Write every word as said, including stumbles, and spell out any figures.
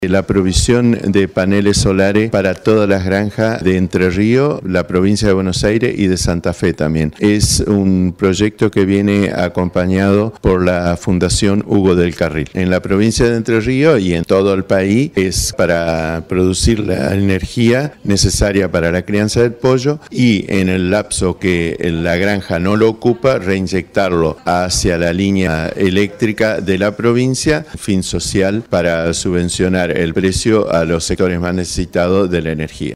La provisión de paneles solares para todas las granjas de Entre Ríos, la provincia de Buenos Aires y de Santa Fe también. Es un proyecto que viene acompañado por la Fundación Hugo del Carril. En la provincia de Entre Ríos y en todo el país es para producir la energía necesaria para la crianza del pollo y en el lapso que la granja no lo ocupa, reinyectarlo hacia la línea eléctrica de la provincia, fin social para subvencionar el precio a los sectores más necesitados de la energía.